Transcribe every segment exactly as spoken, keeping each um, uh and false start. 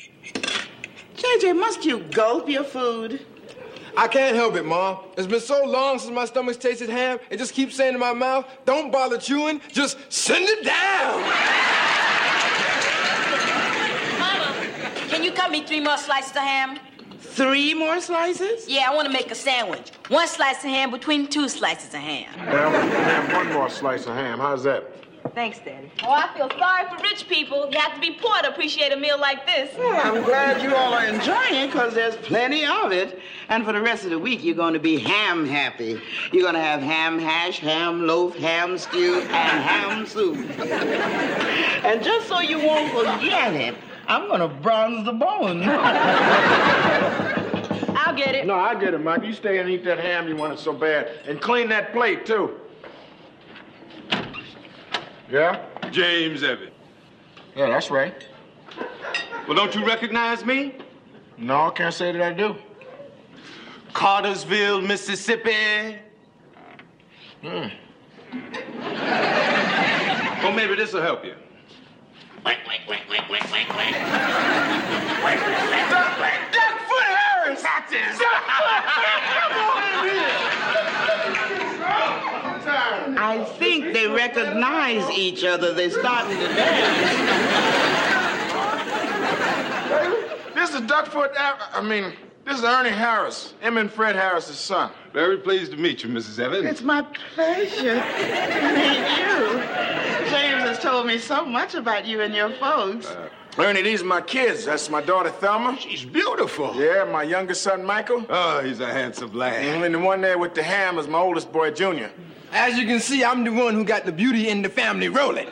J J, must you gulp your food? I can't help it, Mom. It's been so long since my stomach's tasted ham, it just keeps saying to my mouth, don't bother chewing, just send it down. Mama, can you cut me three more slices of ham? Three more slices? Yeah, I want to make a sandwich. One slice of ham between two slices of ham. Yeah, I'm gonna have one more slice of ham. How's that? Thanks, Daddy. Oh, I feel sorry for rich people. You have to be poor to appreciate a meal like this. Well, I'm glad you all are enjoying it because there's plenty of it. And for the rest of the week, you're going to be ham happy. You're going to have ham hash, ham loaf, ham stew, and ham soup. And just so you won't forget it, I'm going to bronze the bone. I'll get it. No, I get it, Mike. You stay and eat that ham you want it so bad. And clean that plate, too. Yeah? James Evans. Yeah, that's right. Well, don't you recognize me? No, I can't say that I do. Cartersville, Mississippi. Hmm. Well, maybe this will help you. Duckfoot Harris! That's it! Come on in here! I think they recognize each other. They're starting to dance. This is Duckfoot, I mean, this is Ernie Harris, Em and Fred Harris's son. Very pleased to meet you, Missus Evans. It's my pleasure to meet you. James has told me so much about you and your folks. Uh, Ernie, these are my kids. That's my daughter, Thelma. She's beautiful. Yeah, my youngest son, Michael. Oh, he's a handsome lad. And the one there with the ham is my oldest boy, Junior. As you can see, I'm the one who got the beauty in the family rolling.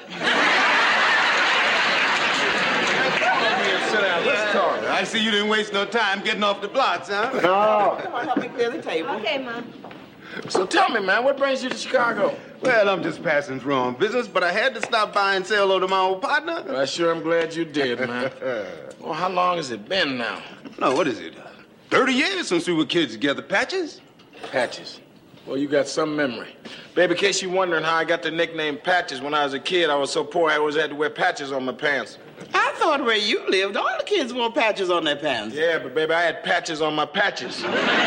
Let's talk. I see you didn't waste no time getting off the blocks, huh? No. Come on, help me clear the table. Okay, Mom. So tell me, man, what brings you to Chicago? Well, I'm just passing through on business, but I had to stop by and say hello to my old partner. Well, I sure am glad you did, man. Well, how long has it been now? No, what is it? thirty years since we were kids together, Patches. Patches. Well, you got some memory. Baby, in case you're wondering how I got the nickname Patches, when I was a kid, I was so poor I always had to wear patches on my pants. I thought where you lived, all the kids wore patches on their pants. Yeah, but baby, I had patches on my patches.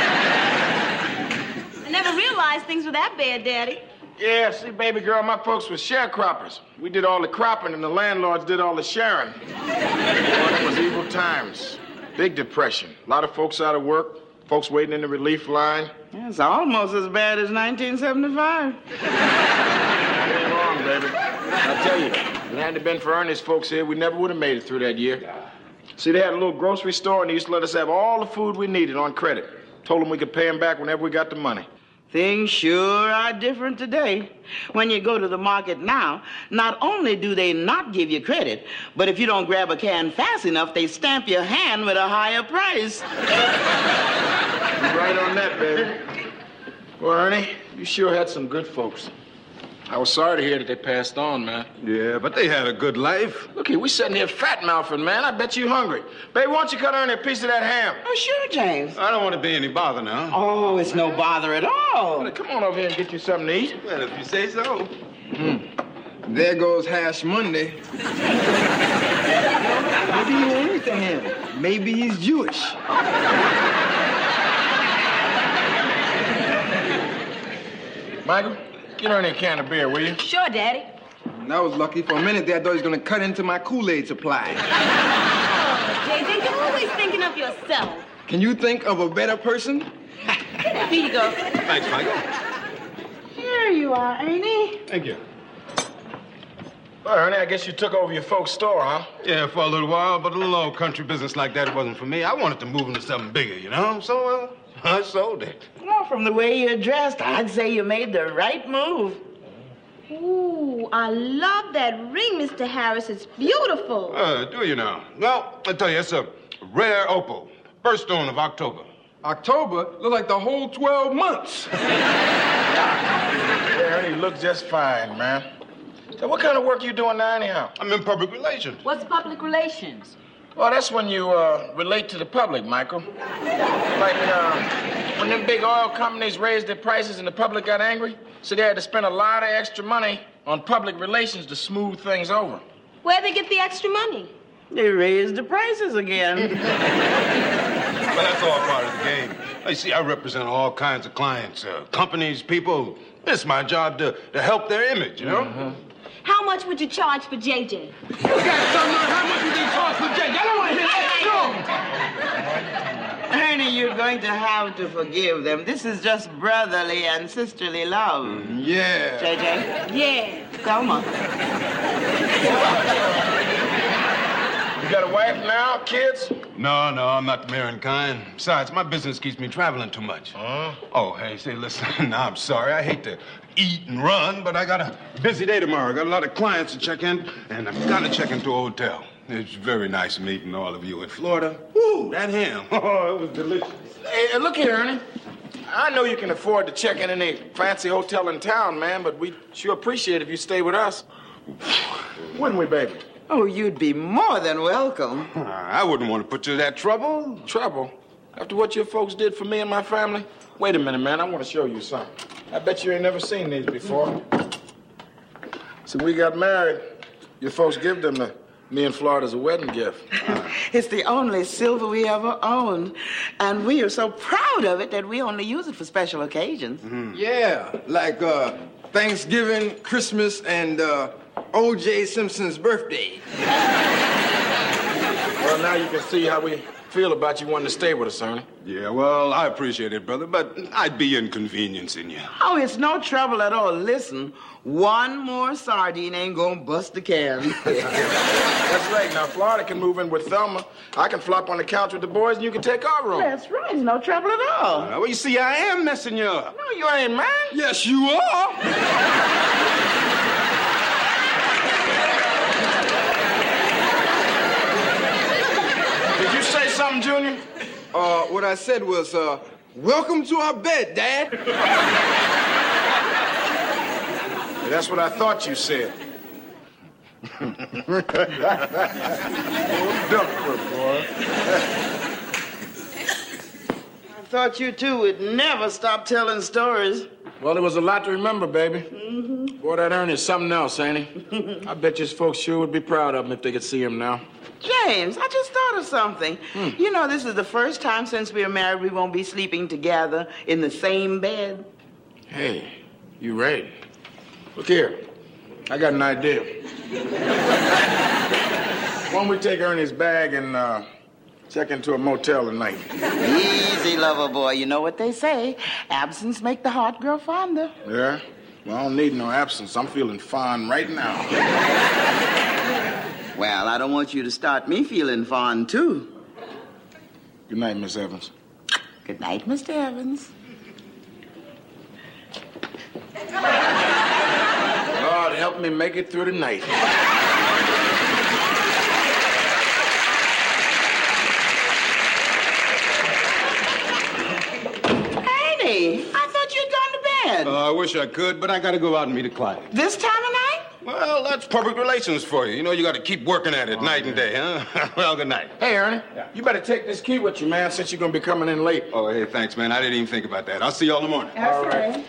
I never realized things were that bad, Daddy. Yeah, see, baby girl, my folks were sharecroppers. We did all the cropping and the landlords did all the sharing. Well, it was evil times. Big depression. A lot of folks out of work, folks waiting in the relief line. It's almost as bad as nineteen seventy-five. Ain't wrong, baby. I tell you, if it hadn't been for Ernie's folks here, we never would have made it through that year. See, they had a little grocery store, and they used to let us have all the food we needed on credit. Told them we could pay them back whenever we got the money. Things sure are different today. When you go to the market now, not only do they not give you credit, but if you don't grab a can fast enough, they stamp your hand with a higher price. You're right on that, baby. Well, Ernie, you sure had some good folks. I was sorry to hear that they passed on, man. Yeah, but they had a good life. Look here, we sitting here fat-mouthing, man. I bet you hungry. Baby, why don't you cut Ernie a piece of that ham? Oh, sure, James. I don't want to be any bother now. Oh, it's no bother at all. Well, come on over here and get you something to eat. Well, if you say so. Hmm. There goes Hash Monday. Maybe he won't eat the ham. Maybe he's Jewish. Michael, get Ernie a can of beer, will you? Sure, Daddy. I was lucky. For a minute there, I thought he was going to cut into my Kool-Aid supply. Oh, J J, you're always thinking of yourself. Can you think of a better person? Here you go. Thanks, Michael. Here you are, Ernie. Thank you. Well, Ernie, I guess you took over your folks' store, huh? Yeah, for a little while, but a little old country business like that wasn't for me. I wanted to move into something bigger, you know? So, uh, I sold it. Well, from the way you're dressed, I'd say you made the right move. Ooh, I love that ring, Mister Harris. It's beautiful. Uh, do you now? Well, I tell you, it's a rare opal. Birthstone of October. October? Look like the whole twelve months. Yeah, Ernie, you look just fine, man. So what kind of work you doing now, anyhow? I'm in public relations. What's public relations? Well, that's when you uh, relate to the public, Michael. Like uh, when them big oil companies raised their prices and the public got angry, so they had to spend a lot of extra money on public relations to smooth things over. Where'd they get the extra money? They raised the prices again. Well, that's all part of the game. You see, I represent all kinds of clients, uh, companies, people. It's my job to, to help their image, you know? Mm-hmm. How much would you charge for J J? You got something on how much would you charge for Jay? I don't want to hear that. No. Ernie, you're going to have to forgive them. This is just brotherly and sisterly love. Mm, yeah. J J? Yeah. Thelma. You got a wife now, kids? No, no, I'm not the marrying kind. Besides, my business keeps me traveling too much. Huh? Oh, hey, say, listen, no, I'm sorry. I hate to eat and run, but I got a busy day tomorrow. I got a lot of clients to check in, and I've got to check into a hotel. It's very nice meeting all of you in Florida. Woo, that ham. Oh, it was delicious. Hey, look here, Ernie. I know you can afford to check in any fancy hotel in town, man, but we'd sure appreciate it if you stay with us. Wouldn't we, baby? Oh, you'd be more than welcome. I wouldn't want to put you to that trouble. Trouble? After what your folks did for me and my family? Wait a minute, man. I want to show you something. I bet you ain't never seen these before. So we got married. Your folks give them to me in Florida as a wedding gift. It's the only silver we ever owned. And we are so proud of it that we only use it for special occasions. Mm-hmm. Yeah, like uh, Thanksgiving, Christmas, and uh, O J Simpson's birthday. Well, now you can see how we feel about you wanting to stay with us, Ernie. Yeah, well, I appreciate it, brother, but I'd be inconveniencing you. Oh, it's no trouble at all. Listen, one more sardine ain't gonna bust the can. That's right. Now, Florida can move in with Thelma. I can flop on the couch with the boys, and you can take our room. That's right. It's no trouble at all. Uh, well, you see, I am messing you up. No, you ain't, man. Yes, you are. Did you say something, Junior? Uh, what I said was, uh, welcome to our bed, Dad. That's what I thought you said. Old Duckfoot, boy. I thought you two would never stop telling stories. Well, there was a lot to remember, baby. Mm-hmm. Boy, that Ernie is something else, ain't he? I bet you his folks sure would be proud of him if they could see him now. James, I just thought of something. Hmm. You know, this is the first time since we are married we won't be sleeping together in the same bed. Hey, you right. Look here. I got an idea. Why don't we take Ernie's bag and uh, check into a motel tonight? Easy, lover boy. You know what they say. Absence make the heart grow fonder. Yeah? Well, I don't need no absence. I'm feeling fine right now. Well, I don't want you to start me feeling fond, too. Good night, Miss Evans. Good night, Mister Evans. Lord, help me make it through the night. Annie, I thought you'd gone to bed. Uh, I wish I could, but I gotta go out and meet a client. This time of night? Well, that's public relations for you. You know, you gotta keep working at it oh, night man. and day, huh? Well, good night. Hey, Ernie, yeah. You better take this key with you, man, since you're gonna be coming in late. Oh, hey, thanks, man. I didn't even think about that. I'll see you all in the morning. That's all right.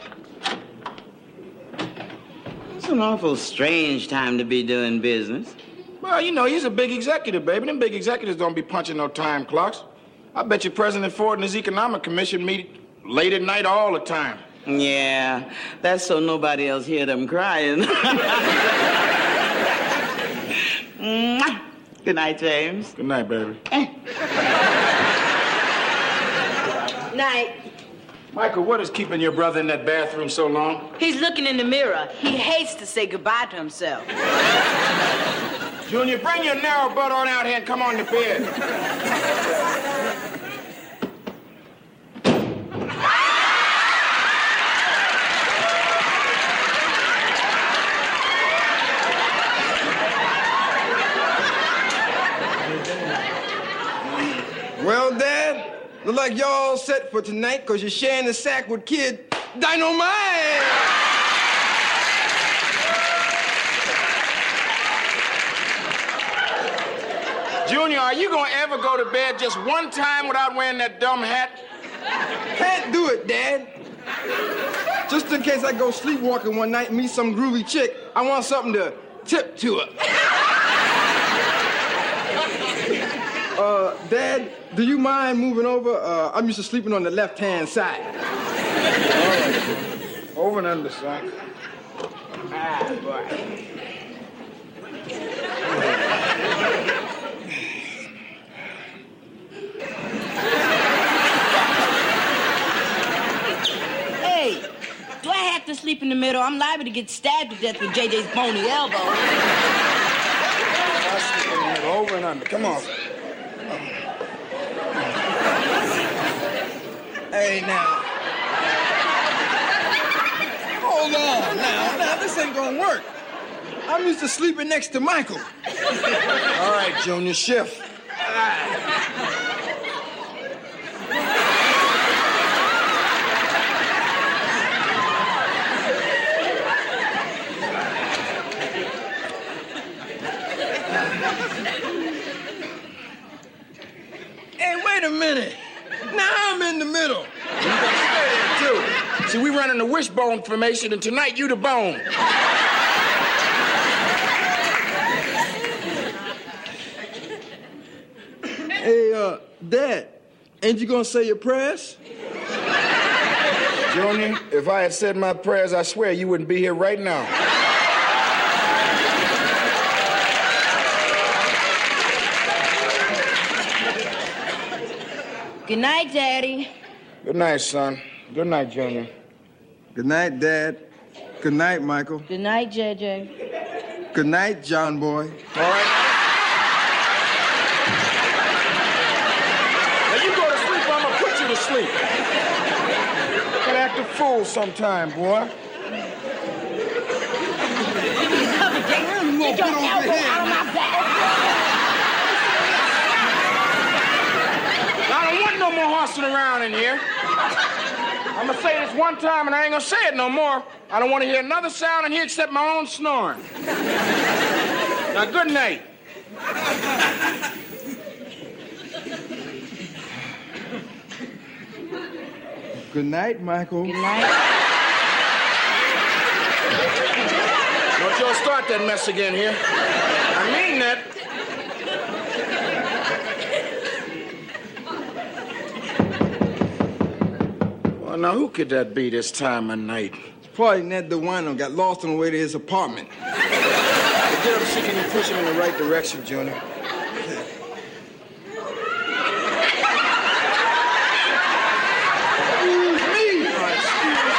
It's an awful strange time to be doing business. Well, you know, he's a big executive, baby. Them big executives don't be punching no time clocks. I bet you President Ford and his Economic Commission meet late at night all the time. Yeah, that's so nobody else hear them crying. Good night, James. Good night, baby. Night. Michael, what is keeping your brother in that bathroom so long? He's looking in the mirror. He hates to say goodbye to himself. Junior, bring your narrow butt on out here and come on to bed. Well, Dad, look like y'all all set for tonight because you're sharing the sack with Kid Dynamite. Junior, are you going to ever go to bed just one time without wearing that dumb hat? Can't do it, Dad. Just in case I go sleepwalking one night and meet some groovy chick, I want something to tip to her. Dad, do you mind moving over? Uh, I'm used to sleeping on the left-hand side. All right. Over and under, son. Ah, boy. Hey, do I have to sleep in the middle? I'm liable to get stabbed to death with J J's bony elbow. I sleep in the middle, over and under. Come on. Hey, now. Hold on, now. Now, this ain't gonna work. I'm used to sleeping next to Michael. All right, Junior, shift. Hey, wait a minute. Now I'm in the middle. You gotta stay there, too. See, we running the wishbone formation, and tonight you the bone. Hey, uh, Dad, ain't you gonna say your prayers? Junior, if I had said my prayers, I swear you wouldn't be here right now. Good night, Daddy. Good night, son. Good night, Junior. Good night, Dad. Good night, Michael. Good night, J J. Good night, John Boy. All right. Now you go to sleep, or I'm gonna put you to sleep. You can act a fool sometime, boy. Get your elbow out of my back. I don't want no more horsing around in here. I'm gonna say this one time, and I ain't gonna say it no more. I don't want to hear another sound in here except my own snoring. Now, good night. Good night, Michael. Good night. Don't y'all start that mess again here. I mean that. Well, now, who could that be this time of night? Probably Ned the Wino got lost on the way to his apartment. Get up, see, can you push him in the right direction, Junior? Excuse me. All right, excuse me.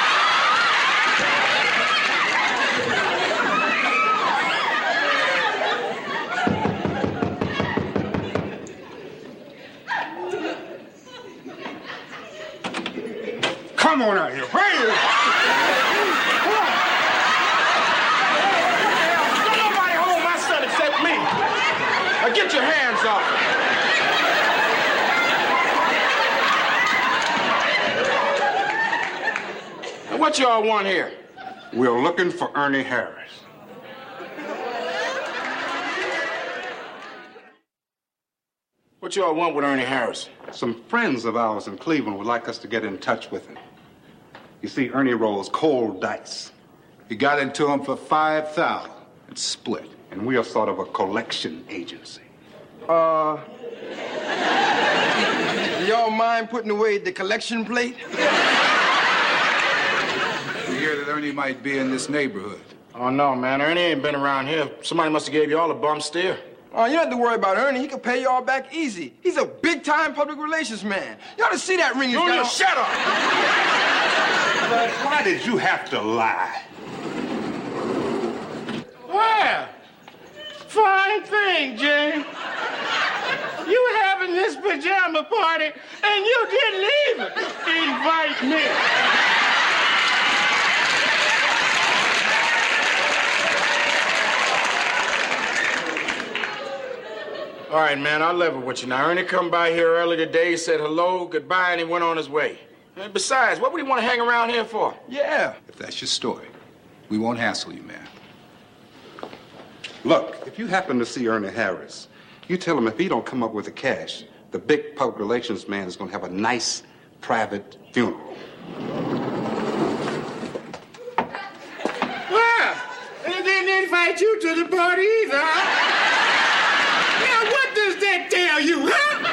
Come on out here. Where you? Now get your hands off him. Now, what y'all want here? We're looking for Ernie Harris. What y'all want with Ernie Harris? Some friends of ours in Cleveland would like us to get in touch with him. You see, Ernie rolls cold dice. You got into him for five thousand. It's split, and we are sort of a collection agency. Uh, do y'all mind putting away the collection plate? We hear that Ernie might be in this neighborhood. Oh, no, man. Ernie ain't been around here. Somebody must have gave you all a bum steer. Oh, you don't have to worry about Ernie. He can pay y'all back easy. He's a big-time public relations man. You ought to see that ring he's got Junior, on. shut up! But why did you have to lie? Well, fine thing, Jane. You having this pajama party, and you didn't even invite me. All right, man, I'll level with you. Now, Ernie come by here early today, he said hello, goodbye, and he went on his way. And besides, what would he want to hang around here for? Yeah. If that's your story, we won't hassle you, man. Look, if you happen to see Ernie Harris, you tell him if he don't come up with the cash, the big public relations man is going to have a nice private funeral. Well, they didn't invite you to the party either, huh? Now, what does that tell you, huh?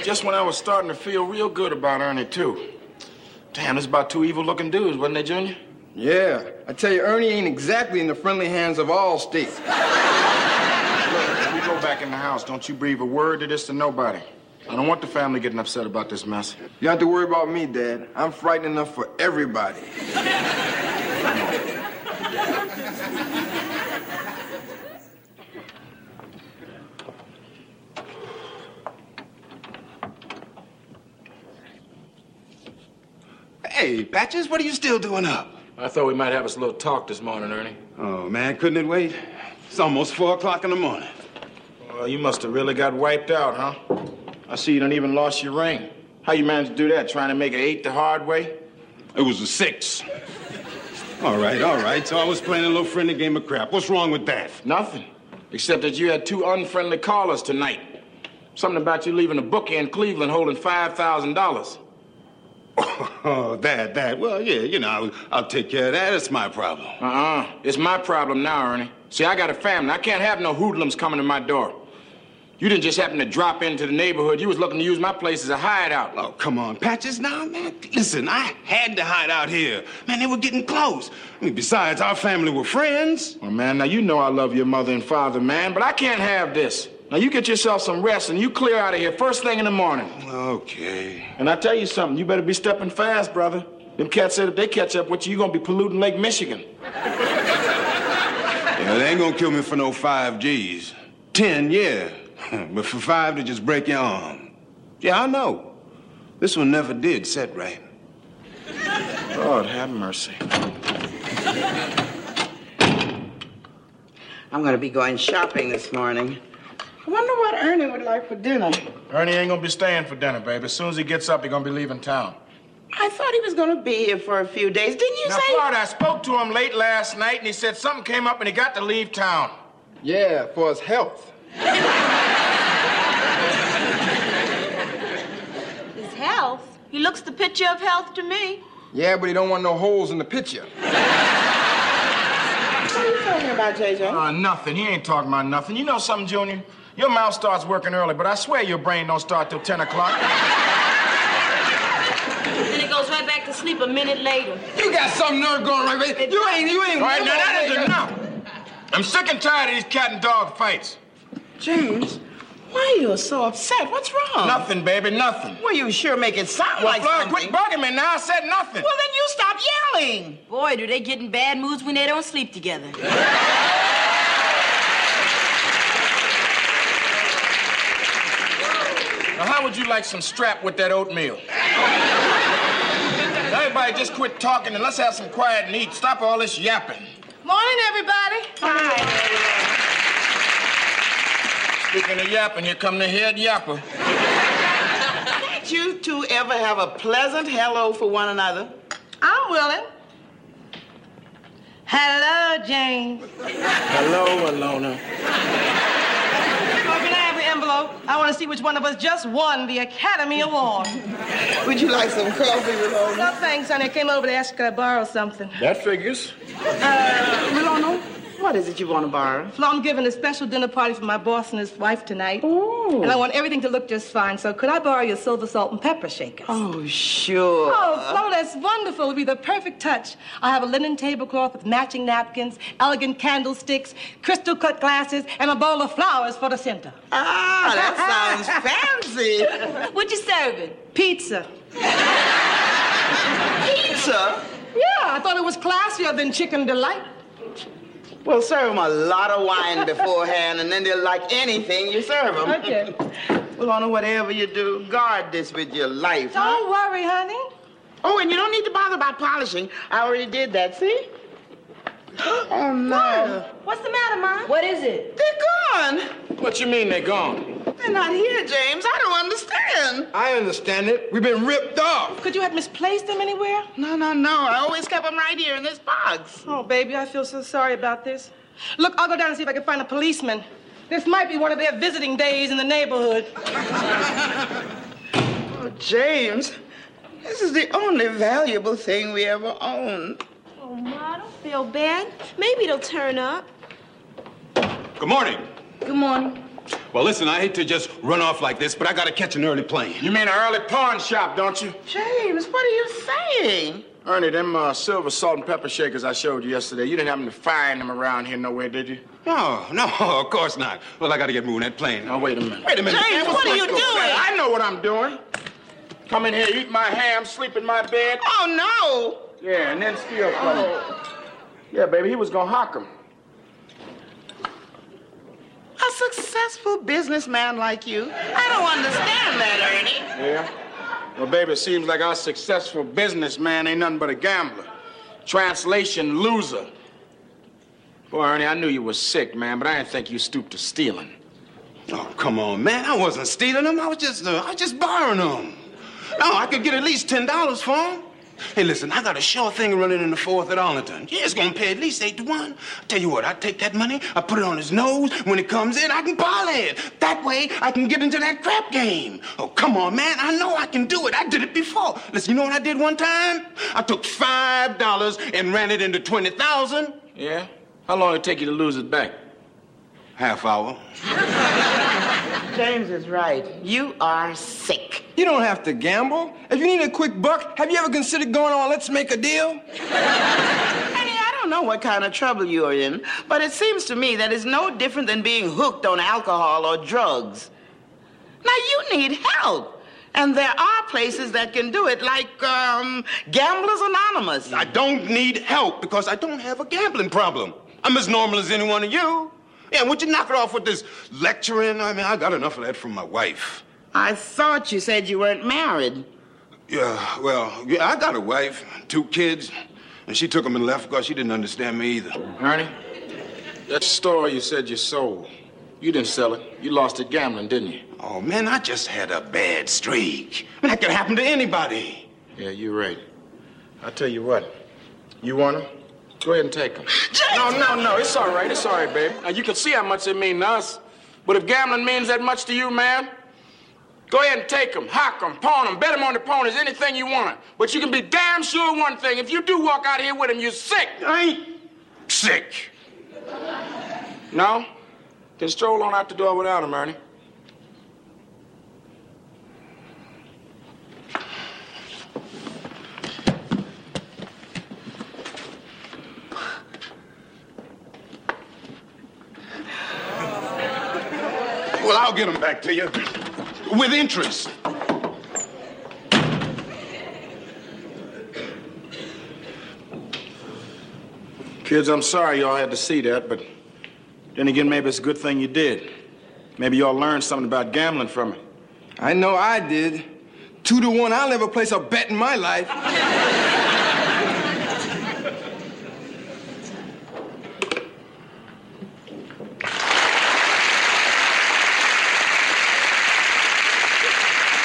just when I was starting to feel real good about Ernie, too. Damn, this is about two evil-looking dudes, wasn't they, Junior? Yeah. I tell you, Ernie ain't exactly in the friendly hands of Allstate. Look, when we go back in the house, don't you breathe a word of this to nobody. I don't want the family getting upset about this mess. You don't have to worry about me, Dad. I'm frightened enough for everybody. Hey, Patches, what are you still doing up? I thought we might have us a little talk this morning, Ernie. Oh, man, couldn't it wait? It's almost four o'clock in the morning. Well, you must have really got wiped out, huh? I see you done even lost your ring. How you managed to do that? Trying to make an eight the hard way? It was a six. All right, all right. So I was playing a little friendly game of crap. What's wrong with that? Nothing. Except that you had two unfriendly callers tonight. Something about you leaving a bookie in Cleveland holding five thousand dollars. Oh, that, that. Well, yeah, you know, I'll, I'll take care of that. It's my problem. Uh-uh. It's my problem now, Ernie. See, I got a family. I can't have no hoodlums coming to my door. You didn't just happen to drop into the neighborhood. You was looking to use my place as a hideout. Oh, come on, Patches. Now, man, listen, I had to hide out here. Man, they were getting close. I mean, besides, our family were friends. Well, man, now you know I love your mother and father, man, but I can't have this. Now, you get yourself some rest and you clear out of here first thing in the morning. Okay. And I tell you something, you better be stepping fast, brother. Them cats said if they catch up with you, you're gonna be polluting Lake Michigan. Yeah, they ain't gonna kill me for no five G's. Ten, yeah. But for five to just break your arm. Yeah, I know. This one never did set right. Lord have mercy. I'm going to be going shopping this morning. I wonder what Ernie would like for dinner. Ernie ain't gonna be staying for dinner, baby. As soon as he gets up, he's gonna be leaving town. I thought he was going to be here for a few days. Didn't you now, say? Florida, I spoke to him late last night, and he said something came up and he got to leave town. Yeah, for his health. His health? He looks the picture of health to me. Yeah, but he don't want no holes in the picture. What are you talking about, J J? Uh, nothing. He ain't talking about nothing. You know something, Junior? Your mouth starts working early, but I swear your brain don't start till ten o'clock. Then it goes right back to sleep a minute later. You got some nerve going right there. You ain't, you ain't. All right, now that is enough. I'm sick and tired of these cat and dog fights. James, why are you so upset? What's wrong? Nothing, baby, nothing. Well, you sure make it sound Well, like Flora, something. quit bugging me now. I said nothing. Well, then you stop yelling. Boy, do they get in bad moods when they don't sleep together. Now, how would you like some strap with that oatmeal? Now, everybody just quit talking and let's have some quiet and eat. Stop all this yapping. Morning, everybody. Hi. Speaking of yapping, here come the head yapper. Can't you two ever have a pleasant hello for one another? I'm willing. Hello, James. Hello, Alona. Oh, can I have the envelope? I want to see which one of us just won the Academy Award. Would you like some coffee, Rolona? No, thanks, honey. I came over to ask you could I borrow something. That figures. Uh, Rolona, what is it you want to borrow? Flo, I'm giving a special dinner party for my boss and his wife tonight. Oh. And I want everything to look just fine, so could I borrow your silver salt and pepper shakers? Oh, sure. Oh, Flo, that's wonderful. It'll be the perfect touch. I have a linen tablecloth with matching napkins, elegant candlesticks, crystal cut glasses, and a bowl of flowers for the center. Ah, that sounds fancy. What you serving? Pizza. Pizza? Yeah, I thought it was classier than Chicken Delight. Well, serve them a lot of wine beforehand, and then they'll like anything you serve them. Okay. Well, Lorna, whatever you do, guard this with your life, huh? Don't worry, honey. Oh, and you don't need to bother about polishing. I already did that, see? Oh, no. What's the matter, Mom? What is it? They're gone. What you mean they gone? They're not here, James. I don't understand. I understand it. We've been ripped off. Could you have misplaced them anywhere? No, no, no. I always kept them right here in this box. Oh, baby, I feel so sorry about this. Look, I'll go down and see if I can find a policeman. This might be one of their visiting days in the neighborhood. Oh, James, this is the only valuable thing we ever owned. Oh, Ma, don't feel bad. Maybe it'll turn up. Good morning. Good morning. Well, listen, I hate to just run off like this, but I gotta catch an early plane. You mean an early pawn shop, don't you? James, what are you saying? Ernie, them uh, silver salt and pepper shakers I showed you yesterday, you didn't happen to find them around here nowhere, did you? No, no, of course not. Well, I gotta get moving that plane. Now, wait a minute. Wait a minute. James, man, what are you going doing? on? I know what I'm doing. Come in here, eat my ham, sleep in my bed. Oh, no. Yeah, and then steal from me. Yeah, baby, he was gonna hock him. A successful businessman like you. I don't understand that, Ernie. Yeah? Well, baby, it seems like our successful businessman ain't nothing but a gambler. Translation, loser. Boy, Ernie, I knew you was sick, man, but I didn't think you stooped to stealing. Oh, come on, man. I wasn't stealing them. I was just, uh, I was just borrowing them. No, I could get at least ten dollars for them. Hey, listen, I got a sure thing running in the fourth at Arlington. Yeah, it's gonna pay at least eight to one. I tell you what, I take that money, I put it on his nose. When it comes in, I can parlay it. That way, I can get into that crap game. Oh, come on, man. I know I can do it. I did it before. Listen, you know what I did one time? I took five dollars and ran it into twenty thousand. Yeah? How long did it take you to lose it back? Half hour. James is right. You are sick. You don't have to gamble. If you need a quick buck, have you ever considered going on Let's Make a Deal? Ernie, I don't know what kind of trouble you're in, but it seems to me that it's no different than being hooked on alcohol or drugs. Now, you need help. And there are places that can do it, like um, Gamblers Anonymous. I don't need help because I don't have a gambling problem. I'm as normal as any one of you. Yeah, would you knock it off with this lecturing? I mean, I got enough of that from my wife. I thought you said you weren't married. Yeah, well, yeah, I got a wife, two kids, and she took them and left because she didn't understand me either. Ernie, that store you said you sold, you didn't sell it. You lost it gambling, didn't you? Oh, man, I just had a bad streak. I mean, that could happen to anybody. Yeah, you're right. I'll tell you what. You want them? Go ahead and take them. No, no, no. It's all right. It's all right, baby. Now, you can see how much they mean to us. But if gambling means that much to you, man, go ahead and take them, hock them, pawn them, bet them on the ponies, anything you want. But you can be damn sure one thing. If you do walk out here with them, you're sick. I ain't sick. No? Then stroll on out the door without them, Ernie. Well, I'll get them back to you with interest. Kids, I'm sorry y'all had to see that, but then again, maybe it's a good thing you did. Maybe y'all learned something about gambling from it. I know I did. Two to one, I'll never place a bet in my life.